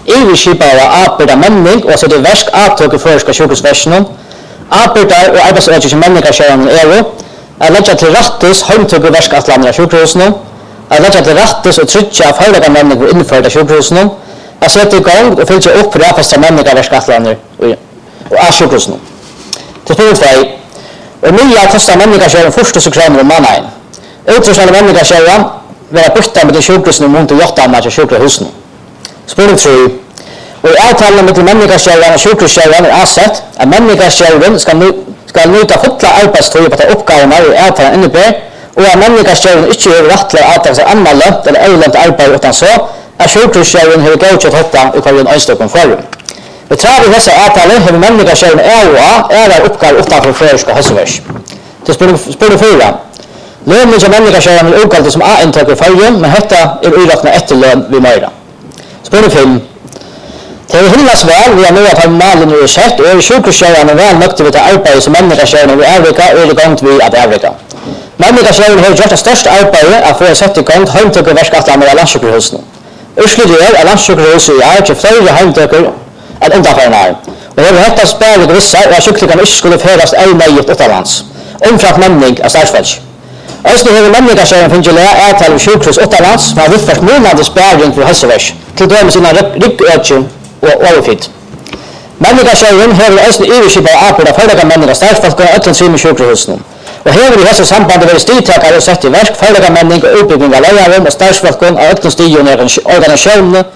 Iverskipare arbeider menning og setter versk avtøk i føreska sjukehusversjonen. Arbeider og arbeidsøkje som menningarskjøren at leggja til rattes heimtøk i verskatlander av sjukhusene, at leggja til rattes og trykja faglega menning og innført av sjukhusene, at sette i gang og fylgja opp rafesta menningar av verskatlander og av sjukhusene. Til spørsmål 2. Og nye kostar menningarskjøren 40 kroner om måneden. Utrustende menningarskjøren vera borta med de sjukhusene mot de 8 andre sjukhusene. Spørsmål 3. Og i avtalen med menningarskjøren og sjukhusskjøren avsett at menningarskjøren skal nyta fulla arbeidstid på de oppgavene i avtalen innebærer, og at menningarskjøren ikke har rett til å avtale seg anmeldt eller øyelønt arbeid utan så, at sjukhusskjøren har godkjent dette i hverjen øynstøkken forum. Vi tar i disse avtaler har menningarskjøren er oppgave utenfor førersk og helsevers. Til spørsmål 4. Lønnen som menningarskjøren er utkalt som A-inntak i forum, men dette er uraknet etterlønn ved Møyra. Spørsmål 5. Det er hillas vel, vi har nå at malen er sett, og sjukhusskjøren vel nøkter vi til arbeidet som menningarskjøren vil avrika, og er i gang til at avrika. Menningarskjøren har gjort det største arbeidet at for å sette i gang heimtøkker verskatlander av landssjukhusene. Utslutter er at landssjukhuset er til flere heimtøkker enn utenfor her, og det har hettet spæret visse og at sjuklikene ikke skulle føres eilmeiet utenlands, omframt menning av statsfølg. Østene har menningarskjøren finner lære avtale av sjukhus utenlands, men har utført månedlig spæring for helsevers, til dømes innan ryggøkje og overfyrt. Menningarskjøren har østene iverskipare arbeid av faglige menning av statsfolk og øtlen syne sjukhusene. Og her vil i hese sambandet være stigtakere og sett i verk, faglige menning og utbygging av leieren og statsfolk og øtlen stigende organisasjonene